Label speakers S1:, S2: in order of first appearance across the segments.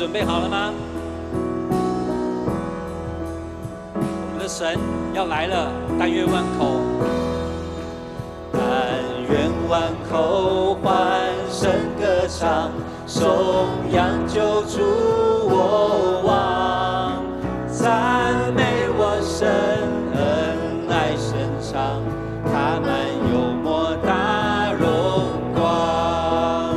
S1: 准备好了吗？我们的神要来了，但愿万口，但愿万口欢声歌唱，颂扬救主我王，赞美我神恩爱深长，他满幽默大荣光。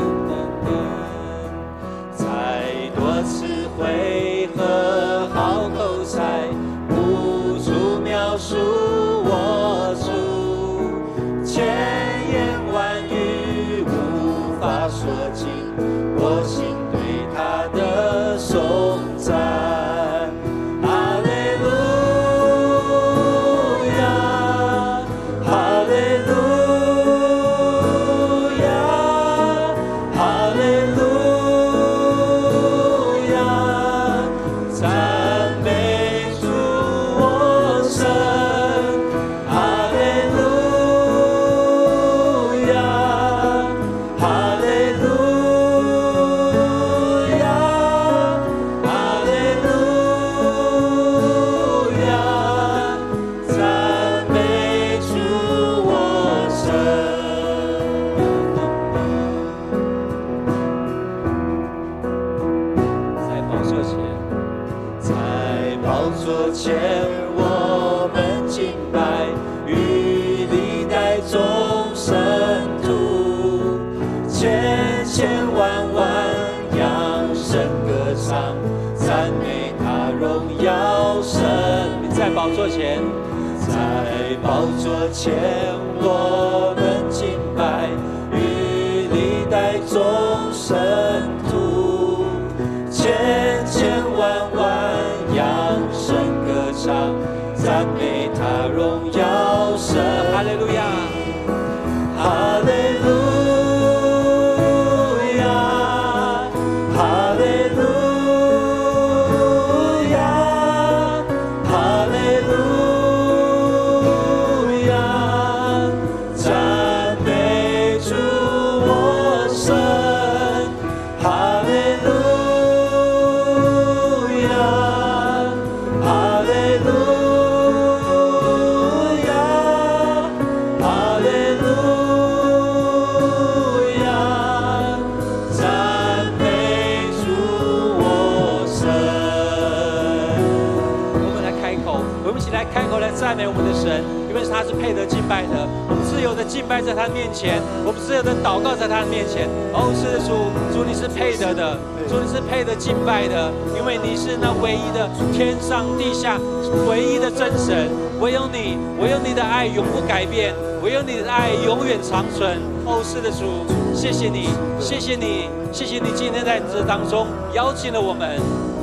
S1: 再多词汇和好口才，无处描述我主，千言万语无法说尽我心对他的颂赞。宝座前，在宝座前，我们敬拜，与历代众圣徒，千千万万扬声歌唱，赞美他荣耀神。哈利路亚，哈利路亚，哈利路亚。赞美我们的神，因为他是配得敬拜的。我们自由的敬拜在他面前，我们自由的祷告在他的面前。哦，是的，主，主你是配得的，主你是配得敬拜的，因为你是那唯一的天上地下唯一的真神。唯有你，唯有你的爱永不改变，唯有你的爱永远长存。哦，是的，主，谢谢你，谢谢你，谢谢你今天在这当中邀请了我们。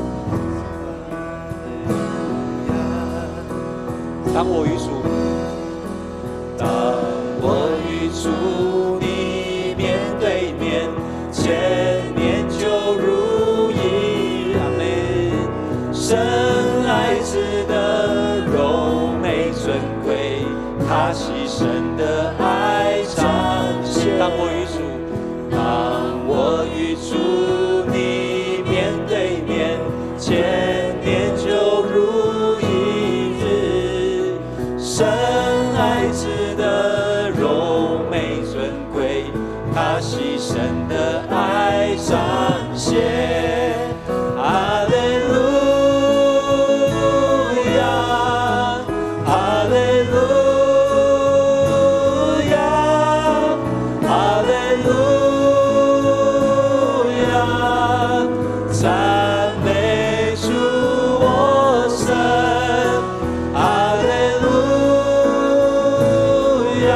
S1: 当我与主，当我与主你面对面，千年就如一。阿们。神爱子的柔美尊贵，他牺牲的爱彰显。当我与主，当我与主你面对面，千年就如一日。神爱子的柔美尊贵，他牺牲的爱彰显。哈利路亚，哈利路亚，哈利路亚，赞美主我神。哈利路亚，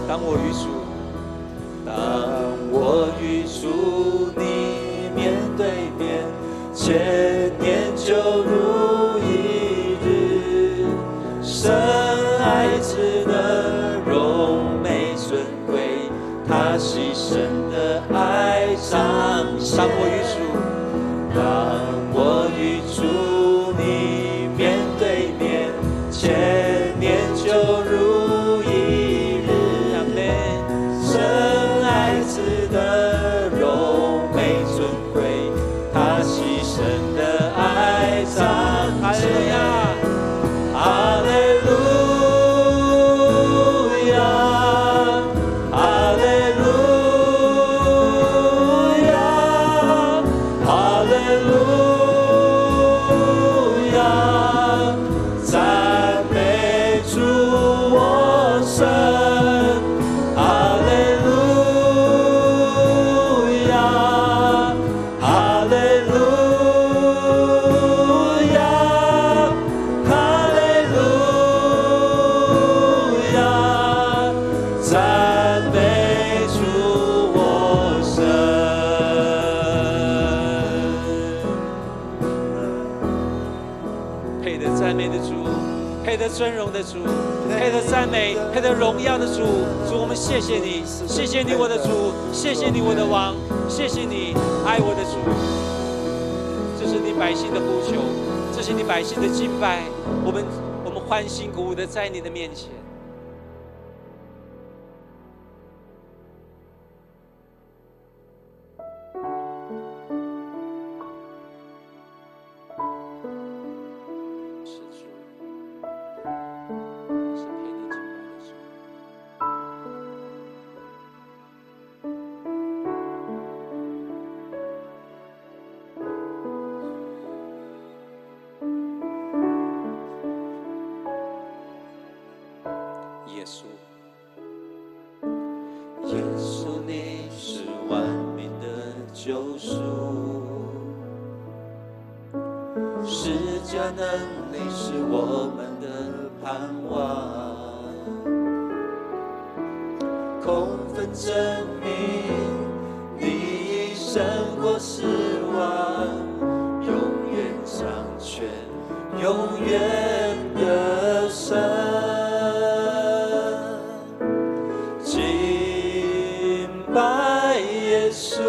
S1: 当我与主，当我与主你面对面，千年就如一日。神爱子的荣美尊贵，他牺牲的爱彰显。当我与主，当我与主你面对面，千年就如一日。神爱子的荣美尊贵，他牺牲的爱彰显。哈利路亚，哈利路亚，哈利路亚，赞美主我神。哈利路亚，哈利路亚，哈利路亚，赞美主我神。配得赞美的主，配得尊荣的主，配得赞美，配得荣耀的主。主，我们谢谢你，谢谢你我的主，谢谢你我的王，谢谢你爱我的主。这是你百姓的呼求，这是你百姓的敬拜，我们欢欣鼓舞的在你的面前。是主，是配你敬拜的主。耶稣，耶稣，你是万民的救赎，释迦能力是我们的盼望，空分证明你已胜过死亡，永远掌权，永远的神。拜耶稣，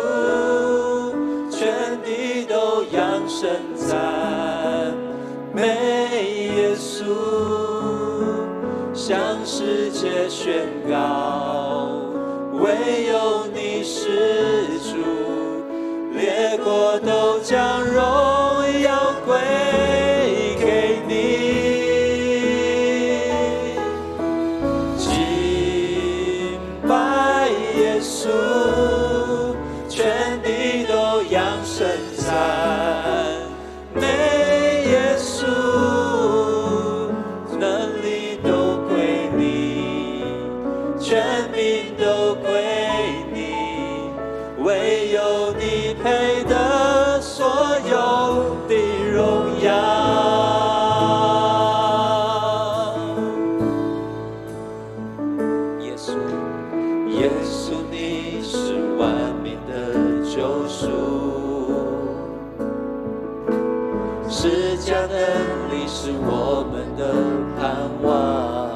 S1: 全地都扬声赞美耶稣，向世界宣告，唯有你是主，列国都将荣耀归给你。耶稣，全地都扬声赞美耶稣，能力都归你，全民都归你，唯有你配得所有的荣耀。耶稣，耶稣，你是万民的救赎，释迦能力是我们的盼望，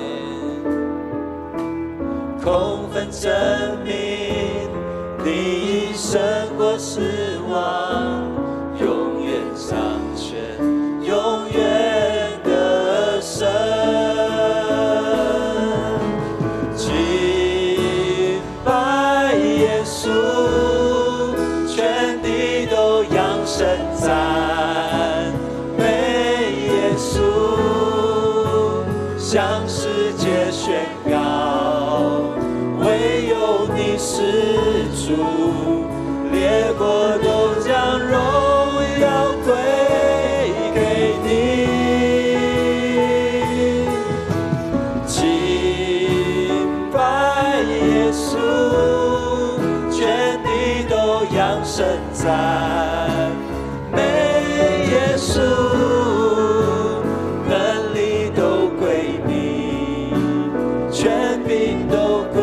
S1: 空分证明你已胜过死亡，永远掌权，永远的神。耶稣，全地都扬声赞美耶稣，向世界宣告，唯有你是主，列国都将荣耀归给你。敬拜耶稣，全地都扬声赞美耶稣，能力都归你，权柄都归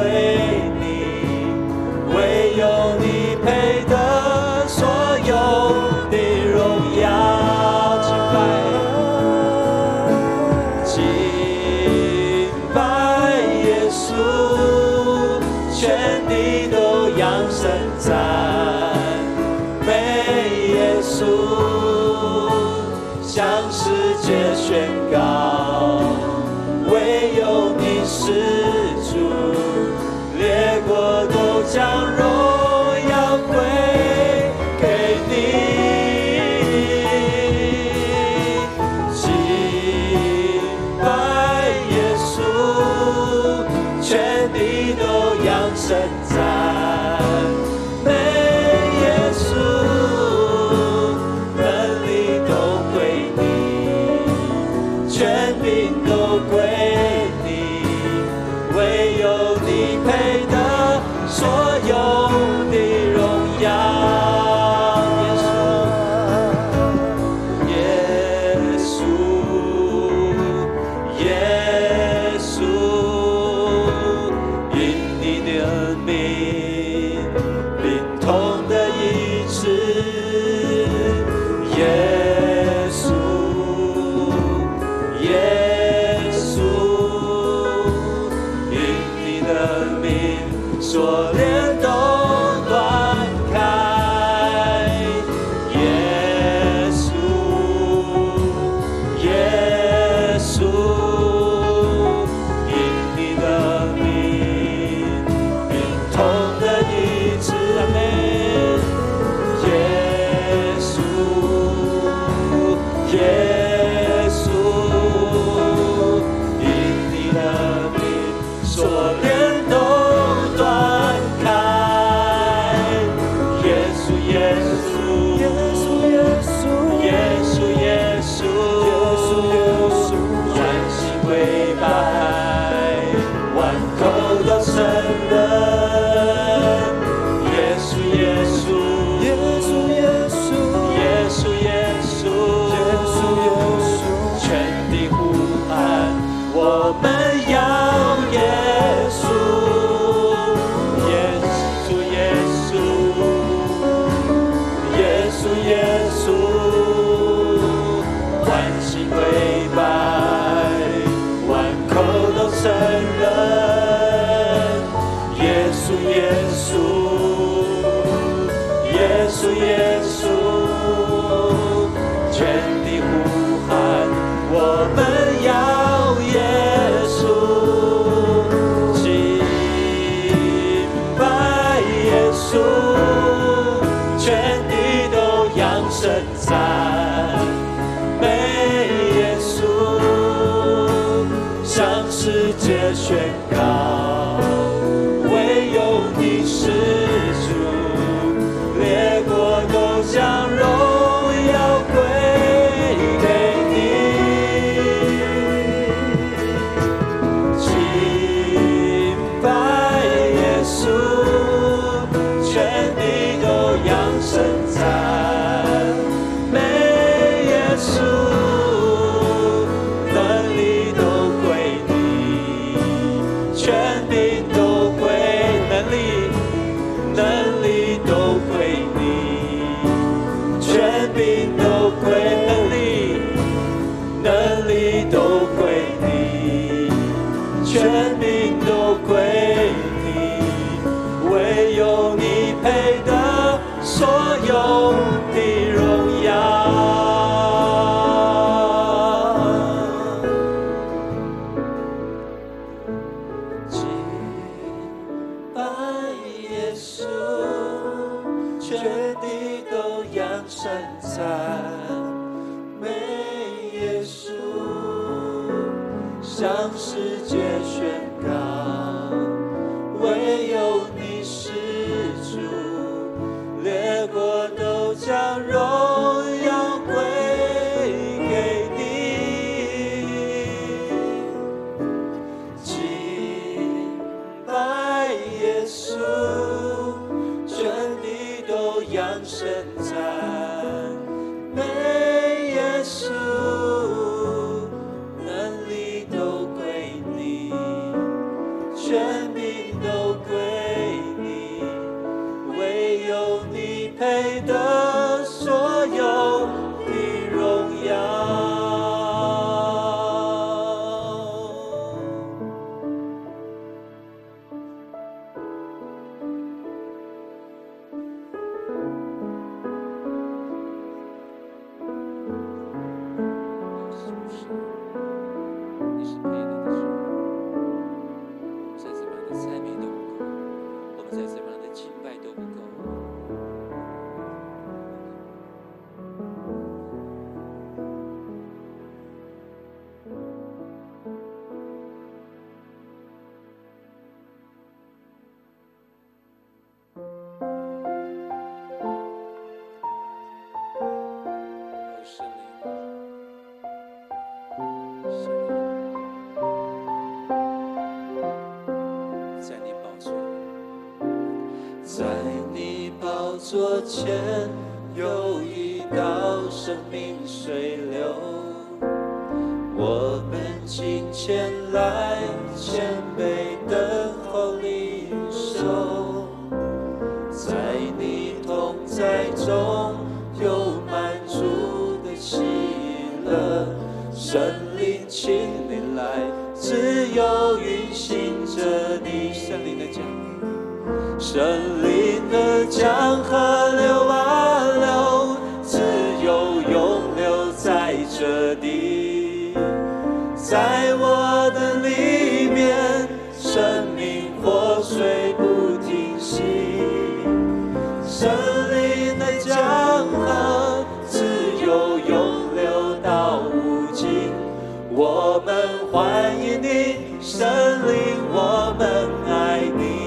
S1: 你是主，列国都将荣耀归给你。敬拜耶稣，全地都扬声赞美耶稣，能力都归你，权柄都归你，唯有你配得所有的荣耀。耶稣，耶稣，因你的名，病痛的医治。耶稣，耶稣，因你的名，锁链都断开。耶稣，耶稣，因你的名，病痛的医治。阿们。耶稣，耶稣，因你的名，锁链都断开。耶稣，耶稣，耶稣，耶稣，耶稣，耶稣，耶稣，专心跪拜，万口都承认。耶稣，耶稣，耶稣，耶稣，耶稣，耶稣，耶稣，耶稣，全地呼喊，我们要耶稣，耶稣，耶稣，耶稣，耶稣，欢喜跪拜，万口都承认。耶稣，耶稣，耶稣，耶稣，全地呼喊，我们要耶稣，敬拜耶稣，全地都扬声赞美耶稣，向世界宣告，唯有你是主，列国都将荣耀归给你。敬拜耶稣，全地都扬声赞美耶稣，能力都归你，权柄都归能力，能力都归你，权柄都归能力，能力都归你，权柄都归你，唯有你配得所有的荣耀。敬拜耶稣，全地都扬声赞美耶稣，向世界宣告，唯有你是主，列国都将荣耀归给你。敬拜耶稣，全地都扬声赞座前有一道生命水流，我们今前来谦卑等候领受，在你同在中有满足的喜乐，圣灵亲临来，自由运行着你圣灵的江，圣灵的江河流啊流，自由永留在这地，在我的里面，生命活水不停息，圣灵的江河自由永流到无尽，我们欢迎你，圣灵，我们爱你。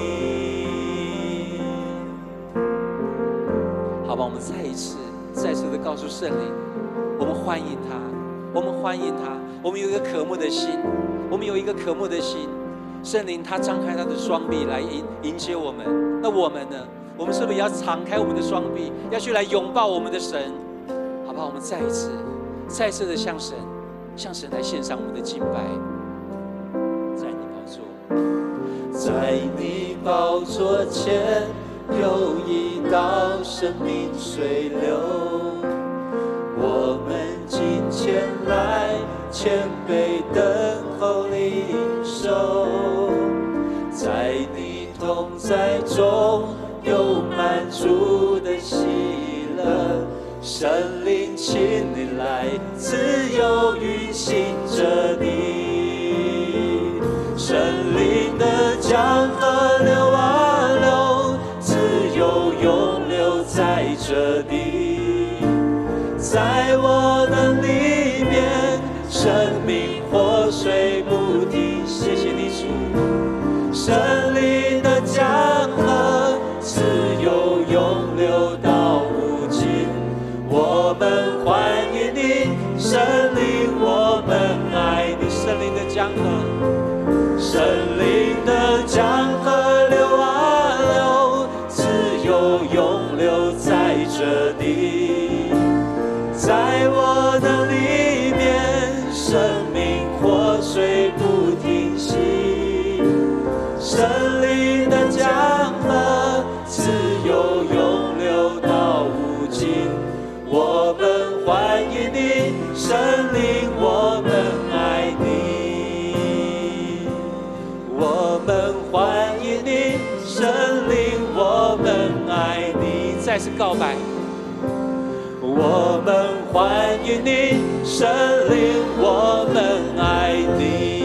S1: 好吧，我们再一次的告诉圣灵，我们欢迎他，我们欢迎他，我们有一个渴慕的心，我们有一个渴慕的心。圣灵他张开他的双臂来迎接我们，那我们呢？我们是不是也要敞开我们的双臂，要去来拥抱我们的神？好不好？我们再一次的向神来献上我们的敬拜。在你宝座，在你宝座前有一道生命水流，我们今前来谦卑等候领受，在你同在中有满足的喜乐，圣灵亲临来，自由运行着你，圣灵的江河流啊流，自由永留在这地，在我的里面，生命活水不停。谢谢你主，圣灵的江河自由永流到无尽，我们欢迎你，圣灵，我们爱你。圣灵的江河，圣灵的江河流啊流，自由永流在这地，在我的里面，生命活水不停息，圣灵的江河自由永流到无尽，我们欢迎你，圣灵，我们爱你，我们欢迎你，圣灵，我们爱你。再次告白，我们欢迎你，圣灵，我们爱你。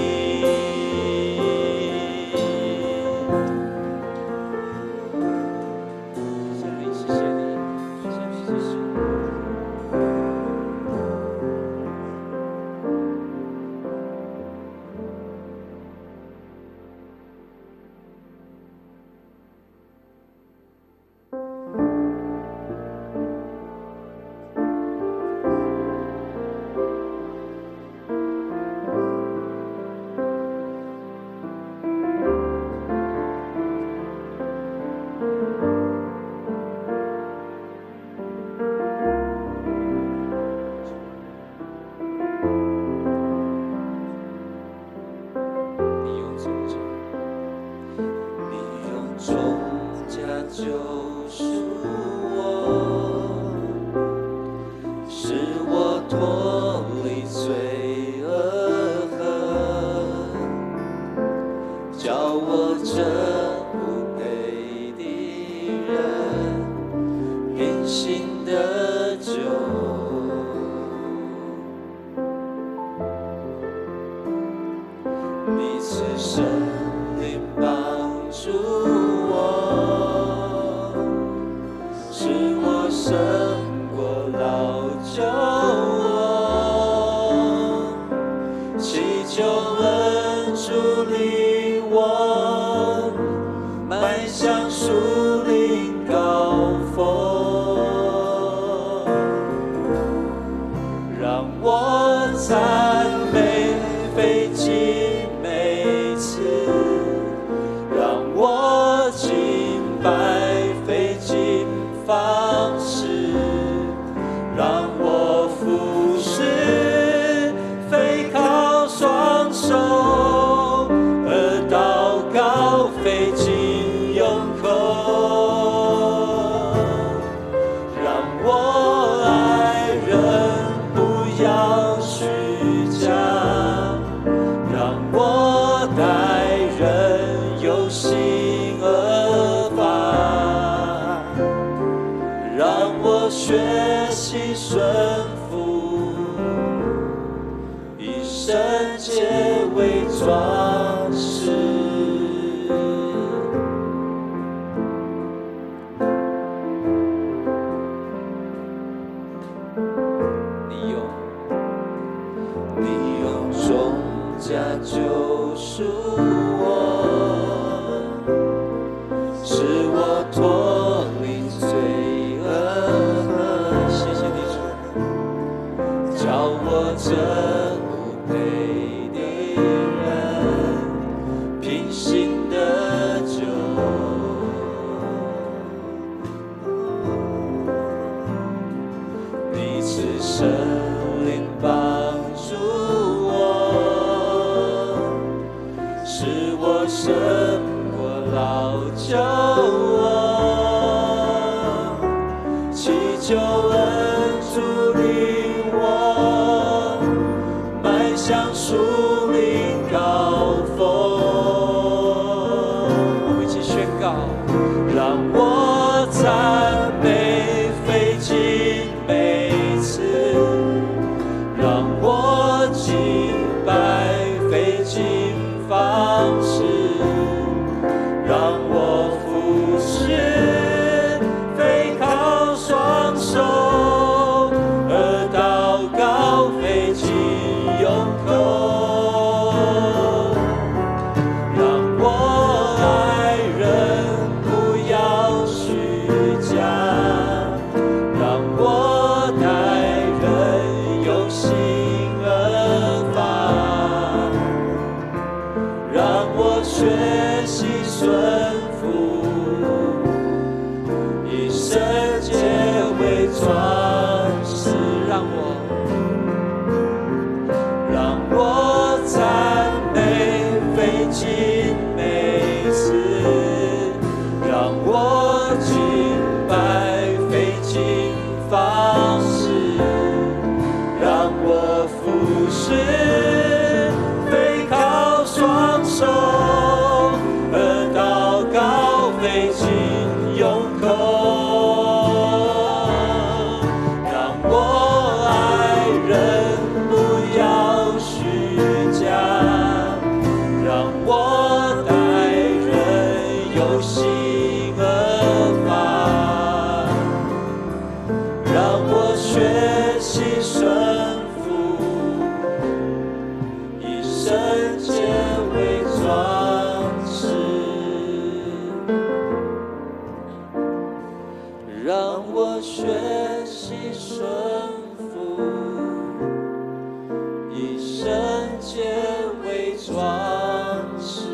S1: 圣灵，谢谢你，谢谢主。救赎我，使我脱离罪恶恨，叫我这不配的人平心得救。你赐圣灵帮助我，使我胜过老旧我，祈求恩主领我迈向树林高峰，让我赞美费尽每次，让我敬拜费尽方装饰。你用重价救赎我，使我脱离罪恶。谢谢你主，叫我这不配的人平心得救。你赐圣灵帮助我，使我胜过老旧我，祈求恩主领我迈向树林高峰。我们一起宣告，让我赞美费尽每次，让我敬拜费尽方式，让我服侍非靠双手，而祷告费尽用口，让我爱人不要虚假，让我待人用心而发，让我学习顺服，以圣洁为装饰。让我赞美费尽每次，让我敬拜费尽方式，让我服侍非靠双手，而祷告费尽用口，让我爱人不要虚假，让我待人有心而发，让我学习顺服，以圣洁为装饰，让我学习顺服，以圣洁为装饰。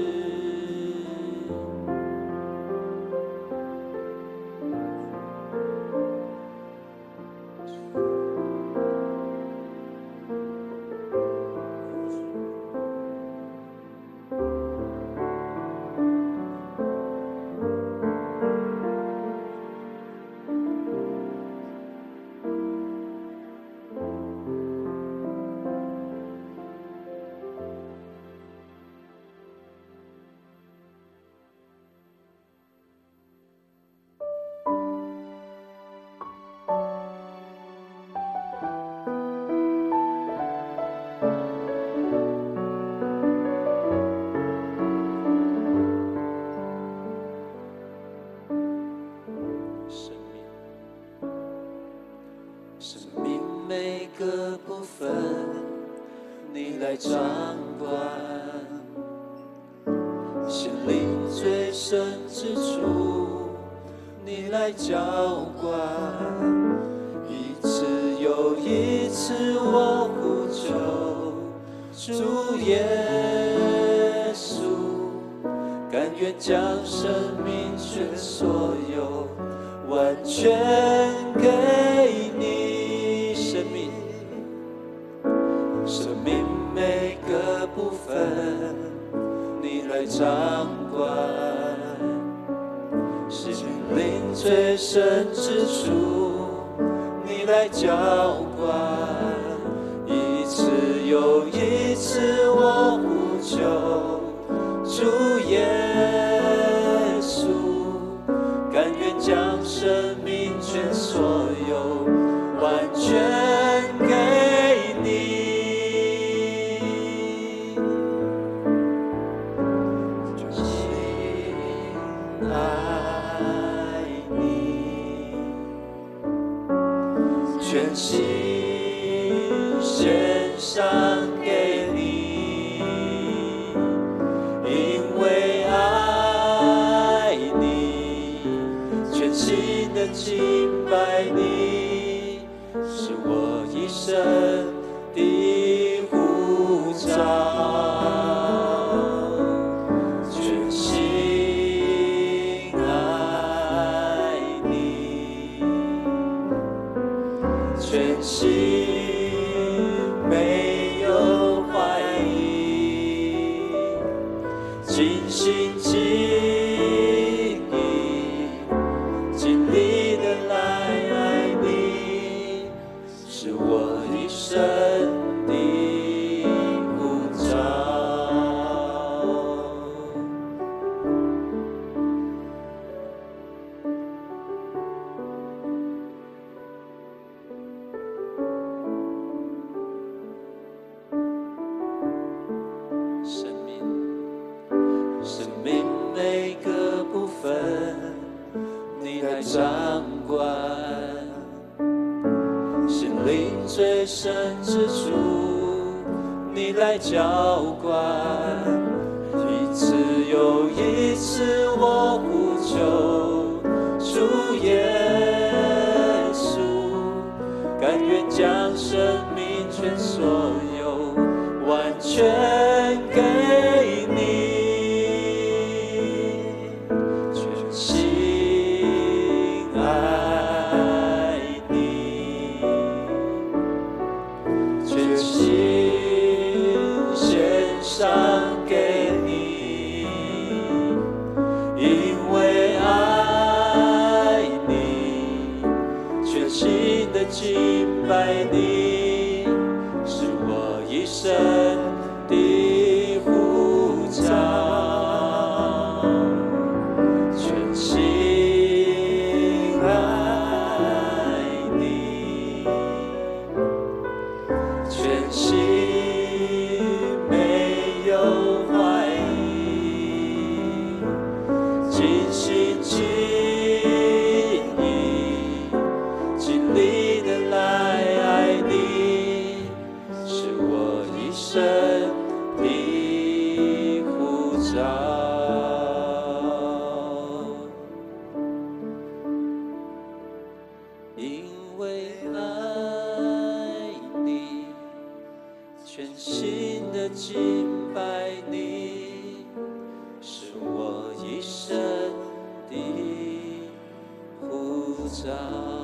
S1: 生命每个部分，你来掌管，心灵最深之处，你来浇灌。一次又一次，我呼求主耶稣，甘愿将生命全所有完全给你。生命每个部分，你来掌管，心灵最深之处，你来浇灌。一次又一次，我呼求主耶稣，甘愿将生命全所有完全给你。 全心献上给你，因为爱你，全心的敬拜你，是我一生的呼召。全心爱你，全心没有怀疑，尽心尽意，尽力的来爱你，是我一生的呼召。生命每个部分，你来掌管；心灵最深之处，你来浇灌。一次又一次，我呼求主耶稣，甘愿将生命全所有完全给你。上给你，因为爱你，全心的敬拜你，是我一生的呼召。全心爱你，全心。尽心尽意，尽力的来爱你，是我一生的呼召。因为爱你，全心的敬拜你，是我一生的呼召。